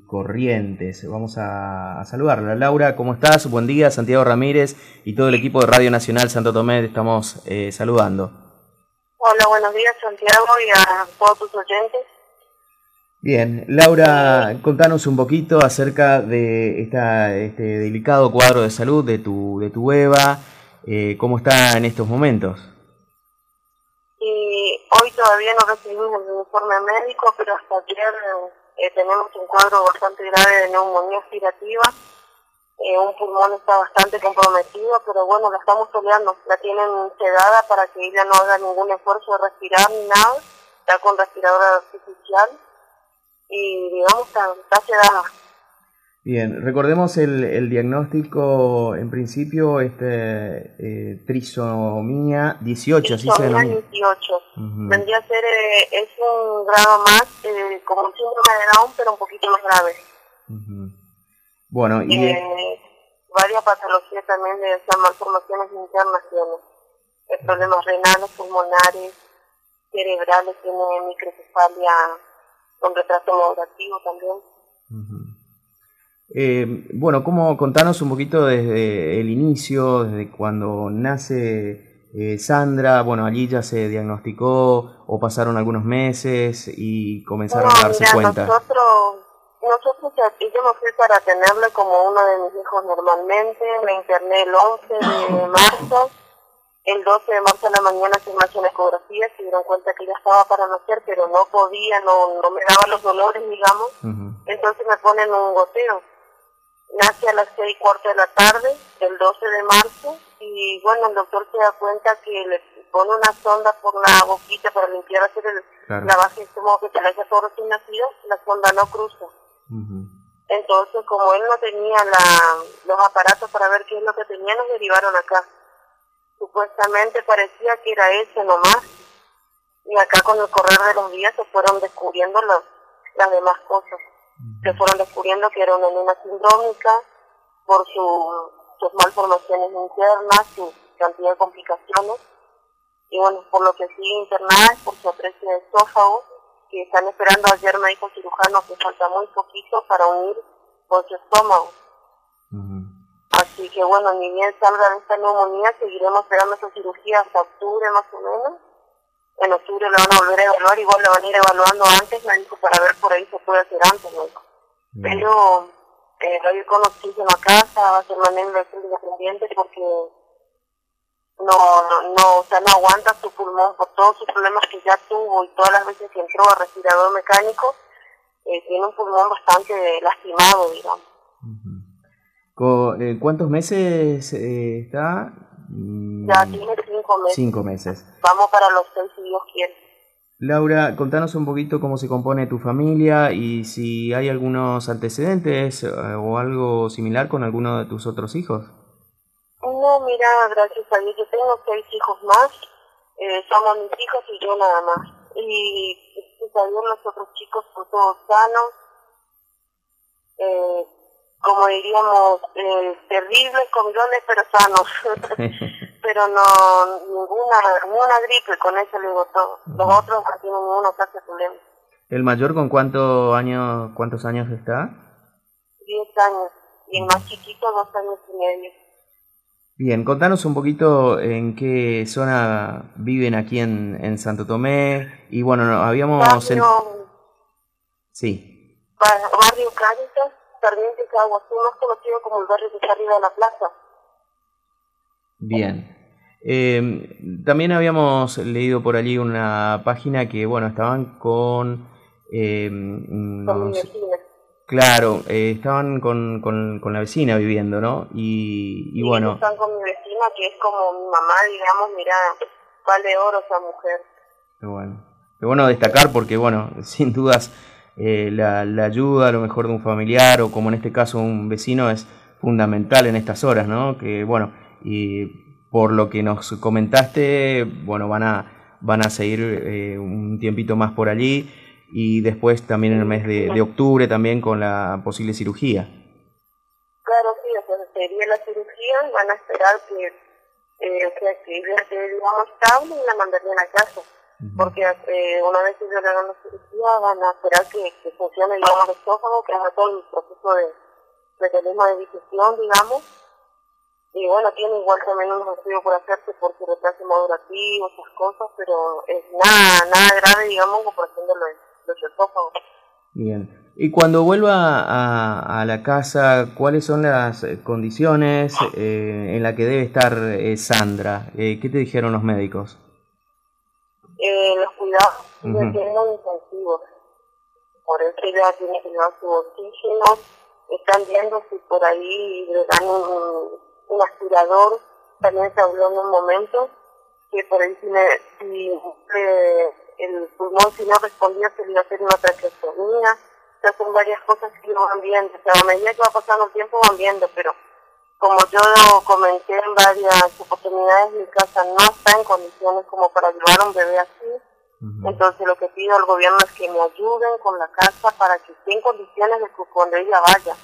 Corrientes. Vamos a saludarla. Laura, ¿cómo estás? Buen día, Santiago Ramírez y todo el equipo de Radio Nacional Santo Tomé, te estamos saludando. Hola, buenos días, Santiago, y a todos tus oyentes. Bien, Laura, contanos un poquito acerca de este delicado cuadro de salud de tu Eva, ¿cómo está en estos momentos? Y hoy todavía no recibimos el informe médico, pero hasta ayer tenemos un cuadro bastante grave de neumonía aspirativa. Un pulmón está bastante comprometido, pero bueno, la estamos peleando. La tienen sedada para que ella no haga ningún esfuerzo de respirar ni nada. Está con respiradora artificial y digamos está sedada. Bien, recordemos el diagnóstico, en principio, trisomía 18, ¿sí se denomina? 18. Vendría a ser, es un grado más, como un síndrome de Down, pero un poquito más grave. Bueno, y varias patologías también, malformaciones internas tiene. Problemas renales, pulmonares, cerebrales, tiene microcefalia con retraso madurativo también. Bueno, contanos un poquito desde el inicio, desde cuando nace Sandra. Bueno, allí ya se diagnosticó o pasaron algunos meses y comenzaron a darse cuenta. Nosotros yo me fui para tenerle como uno de mis hijos normalmente. Me interné el 11 de marzo. El 12 de marzo a la mañana se me hace una ecografía, se dieron cuenta que ya estaba para nacer, pero no podía, no me daban los dolores, digamos. Entonces me ponen un goteo. Nace a las 6:15 de la tarde, el 12 de marzo, y bueno, el doctor se da cuenta que le pone una sonda por la boquita para limpiar, hacer la base de estómago que se le hace todo recién nacido, la sonda no cruza. Entonces, como él no tenía los aparatos para ver qué es lo que tenía, nos derivaron acá. Supuestamente parecía que era ese nomás, y acá con el correr de los días se fueron descubriendo las demás cosas. Se fueron descubriendo que era una nena sindrómica por sus malformaciones internas, su cantidad de complicaciones, y bueno, por lo que sigue internada es por su atresia de esófago, que están esperando. Ayer me dijo el cirujano que falta muy poquito para unir con su estómago. Así que bueno, ni bien salga de esta neumonía, seguiremos esperando esa cirugía hasta octubre más o menos. En octubre la van a volver a evaluar, igual la van a ir evaluando antes, me dijo, para ver por ahí se puede hacer antes, me dijo. Pero va a ir con oxígeno a casa, va a ser manera de ser independiente porque no aguanta su pulmón por todos sus problemas que ya tuvo y todas las veces que entró a respirador mecánico, tiene un pulmón bastante lastimado, digamos. ¿Cuántos meses está? Ya tiene 5 meses. 5 meses. Vamos para los 6 si Dios quiere. Laura, contanos un poquito cómo se compone tu familia y si hay algunos antecedentes o algo similar con alguno de tus otros hijos. No, mira, gracias a Dios, yo tengo 6 hijos más, somos mis hijos y yo nada más. Y gracias a Dios los otros chicos son todos sanos, como diríamos, terribles, comilones, pero sanos. Pero no, ninguna gripe, con eso le digo todo. Los otros no tienen ninguna clase de problema. ¿El mayor con cuántos años está? 10 años, y el más chiquito 2 años y medio. Bien, contanos un poquito en qué zona viven aquí en Santo Tomé. Y bueno, habíamos... Sí. Barrio Cáritas, Sarmiento Caguazú, más conocido como el barrio que está arriba de la plaza. Bien. También habíamos leído por allí una página que, bueno, estaban con mi vecina. Claro, estaban con la vecina viviendo, ¿no? Y bueno... Están con mi vecina, que es como mi mamá, digamos, mira, vale oro esa mujer. Qué bueno destacar porque, bueno, sin dudas la ayuda a lo mejor de un familiar o como en este caso un vecino es fundamental en estas horas, ¿no? Que, bueno, y por lo que nos comentaste, bueno, van a seguir un tiempito más por allí. Y después también en el mes de octubre también con la posible cirugía. Claro, sí, o sea, sería la cirugía, van a esperar que ella esté, digamos, estable y la mandarían a casa. porque una vez que yo le hagan la cirugía van a esperar que funcione, digamos, el esófago, que haga todo el proceso de mecanismo de digestión, digamos. Y bueno, tiene igual también unos estudios por hacerse por su retraso madurativo, esas cosas, pero es nada grave, digamos, en comparación de los esófagos. Bien. Y cuando vuelva a la casa, ¿cuáles son las condiciones en las que debe estar Sandra? ¿Qué te dijeron los médicos? Los cuidados siguen siendo intensivos, por eso ya tiene que llevar su oxígeno. Están viendo si por ahí le dan un aspirador. También se habló en un momento que por ahí si el pulmón si no respondía se le iba a hacer una traqueostomía. O sea, son varias cosas que no van viendo. O sea, a medida que va pasando el tiempo van viendo, pero como yo comenté en varias oportunidades, mi casa no está en condiciones como para llevar a un bebé así. Entonces lo que pido al gobierno es que me ayuden con la casa para que esté en condiciones de que cuando ella vaya.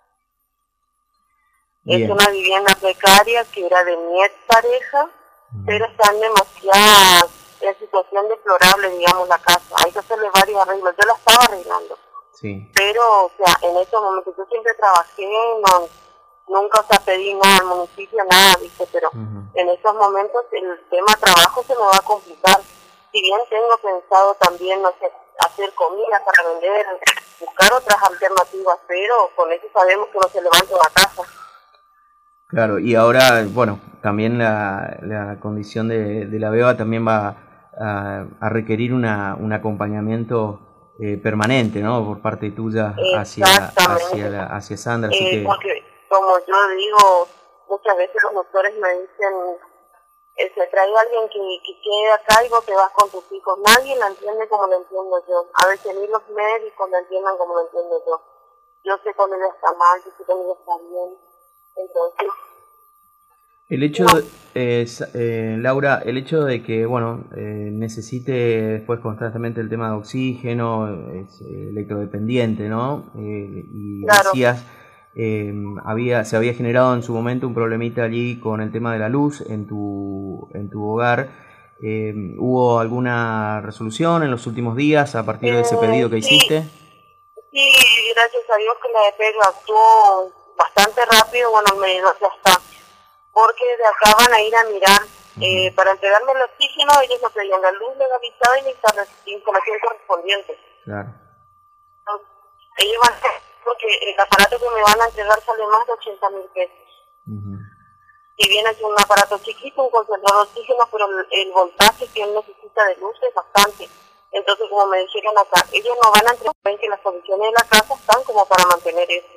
Bien. Es una vivienda precaria que era de mi expareja, pero está en situación deplorable, digamos, la casa. Hay que hacerle varios arreglos. Yo la estaba arreglando. Sí. Pero, o sea, en estos momentos yo siempre trabajé, nunca, o sea, pedí nada al municipio, nada, ¿viste? Pero en estos momentos el tema trabajo se me va a complicar. Si bien tengo pensado también, no sé, hacer comida para vender, buscar otras alternativas, pero con eso sabemos que no se levanta una casa. Claro, y ahora, bueno, también la condición de la beba también va a requerir un acompañamiento permanente, ¿no? Por parte tuya hacia Sandra. Así que... Porque, como yo digo, muchas veces los doctores me dicen, se trae a alguien que quede acá y vos te vas con tus hijos. Nadie la entiende como lo entiendo yo. A veces ni los médicos la entiendan como lo entiendo yo. Yo sé cuando ella está mal, yo sé cuando ella está bien. Entonces, el hecho, Laura, el hecho de que, bueno, necesite después constantemente el tema de oxígeno, es electrodependiente, ¿no? Y claro. Decías, se había generado en su momento un problemita allí con el tema de la luz en tu hogar. ¿Hubo alguna resolución en los últimos días a partir de ese pedido que hiciste? Sí, gracias a Dios que la EPEC actuó bastante rápido, bueno, el medidor ya está. Porque de acá van a ir a mirar, para entregarme el oxígeno, ellos me pedían la luz legalizada y la instalación correspondiente. Claro. Entonces, ellos van a, porque el aparato que me van a entregar sale más de 80.000 pesos. Si bien es un aparato chiquito, un concentrador de oxígeno, pero el voltaje que él necesita de luz es bastante. Entonces, como me dijeron acá, ellos no van a entregar que las condiciones de la casa están como para mantener eso.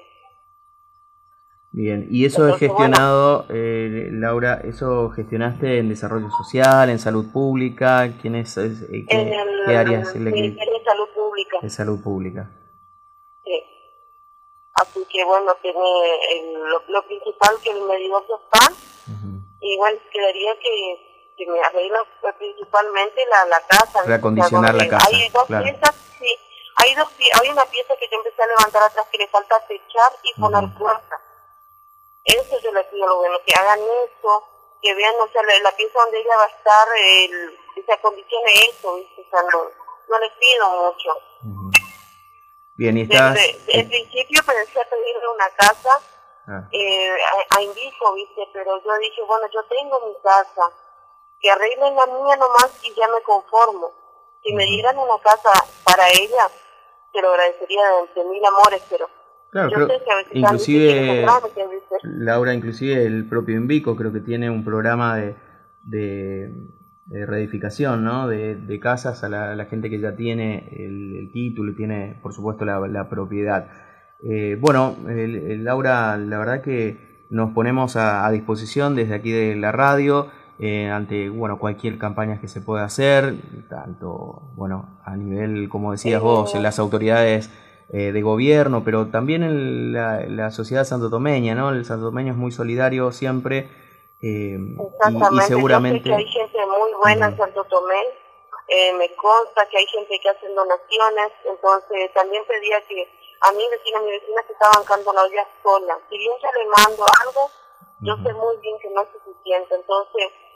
Bien, y eso es gestionado, Laura, ¿eso gestionaste en desarrollo social, en salud pública? ¿Quién es, qué áreas? En el Ministerio de Salud Pública. De salud pública. Sí. Así que bueno, tiene lo principal que el medidor ya está, y bueno, quedaría que me arreglen principalmente la casa. Reacondicionar la casa, hay dos piezas, sí, hay una pieza que yo empecé a levantar atrás que le falta techar y poner puertas. Eso yo le pido a lo bueno, que hagan eso, que vean, o sea, la pieza donde ella va a estar, que se acondicione eso, ¿viste? O sea, no les pido mucho. Bien, y estás... En principio pensé pedirle una casa a Invico, ¿viste? Pero yo dije, bueno, yo tengo mi casa, que arreglen la mía nomás y ya me conformo. Si me dieran una casa para ella, te lo agradecería de mil amores, pero... Claro, creo, inclusive, Laura, inclusive el propio Invico creo que tiene un programa de reedificación, ¿no? De casas a la gente que ya tiene el título y tiene, por supuesto, la propiedad. Bueno, Laura, la verdad que nos ponemos a disposición desde aquí de la radio ante, bueno, cualquier campaña que se pueda hacer, tanto, bueno, a nivel, como decías vos, en las autoridades de gobierno, pero también en la sociedad santotomeña, ¿no? El santotomeño es muy solidario siempre y seguramente... Yo sé que hay gente muy buena en Santo Tomé, me consta que hay gente que hace donaciones, entonces también pedía que a mi vecina se está bancando la olla sola. Si bien yo le mando algo, yo sé muy bien que no es suficiente, entonces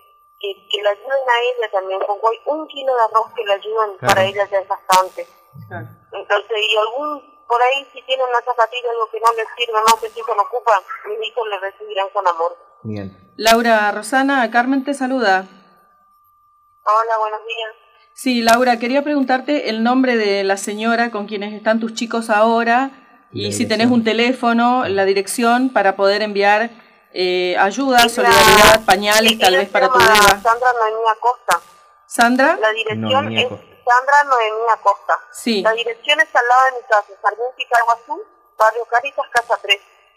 que la ayuden a ella también, con hoy 1 kilo de arroz que le ayudan, Claro. para ella ya es bastante. Claro. Entonces, y por ahí si tiene una zapatilla, algo que no les sirve más, que el hijo lo ocupa, mis hijos le recibirán con amor. Bien. Laura, Rosana, Carmen te saluda. Hola, buenos días. Sí, Laura, quería preguntarte el nombre de la señora con quienes están tus chicos ahora y si tenés un teléfono, la dirección para poder enviar ayuda, solidaridad, pañales, tal vez para tu beba. Sandra Noemí Acosta. ¿Sandra? La dirección Noemí es Acosta. Sandra Noemí Acosta. Sí. La dirección es al lado de mi casa, Sarmiento y Caguazú, Barrio Caritas, Casa 3.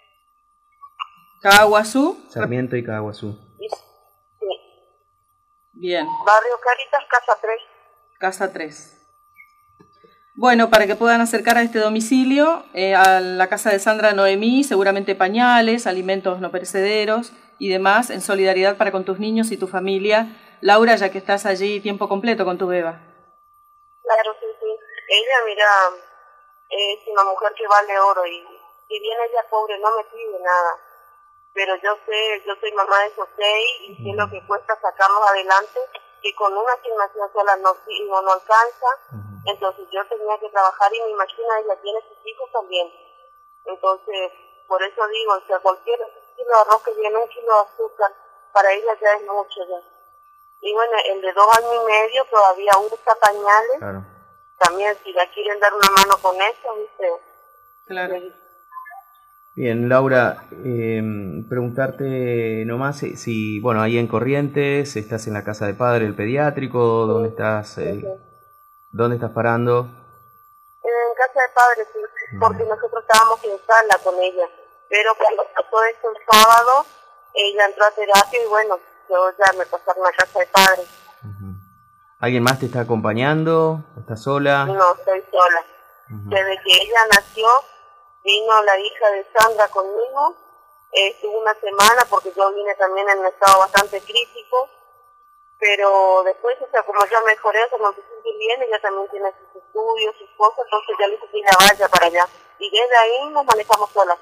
Caguazú. Sarmiento y Caguazú. Sí. Bien, Barrio Caritas, Casa 3. casa 3. Bueno, para que puedan acercar a este domicilio, a la casa de Sandra Noemí, seguramente pañales, alimentos no perecederos y demás, en solidaridad para con tus niños y tu familia. Laura, ya que estás allí tiempo completo con tu beba. Claro, sí, sí. Ella, mira, es una mujer que vale oro y si bien ella es pobre no me pide nada. Pero yo soy mamá de esos 6 y sé lo que cuesta sacarlos adelante, que con una asignación sola no alcanza. Entonces yo tenía que trabajar y me imagino ella tiene sus hijos también. Entonces, por eso digo, o sea, cualquier kilo de arroz que viene, 1 kilo de azúcar, para ella ya es mucho ya. Y bueno, el de 2 años y medio todavía usa pañales. Claro. También si la quieren dar una mano con eso, ¿viste? Claro. Bien, Laura, preguntarte nomás si, bueno, ahí en Corrientes, estás en la casa de padre, el pediátrico, ¿dónde estás? ¿Dónde estás parando? En casa de padre, sí, porque nosotros estábamos en sala con ella. Pero cuando pasó esto el sábado, ella entró a terapia y bueno, yo ya me pasaron a casa de padre. ¿Alguien más te está acompañando? ¿Estás sola? No, estoy sola. Desde que ella nació, vino la hija de Sandra conmigo, estuvo 1 semana porque yo vine también en un estado bastante crítico, pero después, o sea, como yo mejoré, o sea, me empecé a sentir bien, ella también tiene sus estudios, sus cosas, entonces ya le dije que ella vaya para allá. Y desde ahí nos manejamos solas.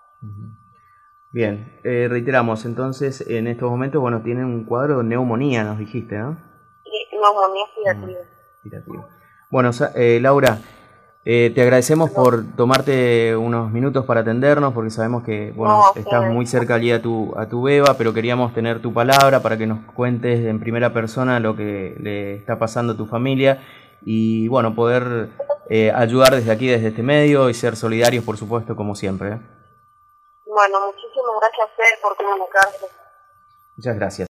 Bien, reiteramos, entonces, en estos momentos, bueno, tienen un cuadro de neumonía, nos dijiste, ¿no? Y neumonía girativa. Bueno, Laura, te agradecemos por tomarte unos minutos para atendernos, porque sabemos que bueno, estás muy cerca allí a tu beba, pero queríamos tener tu palabra para que nos cuentes en primera persona lo que le está pasando a tu familia y bueno, poder ayudar desde aquí, desde este medio y ser solidarios, por supuesto, como siempre. Bueno, muchísimas gracias a ustedes por comunicarse. Muchas gracias.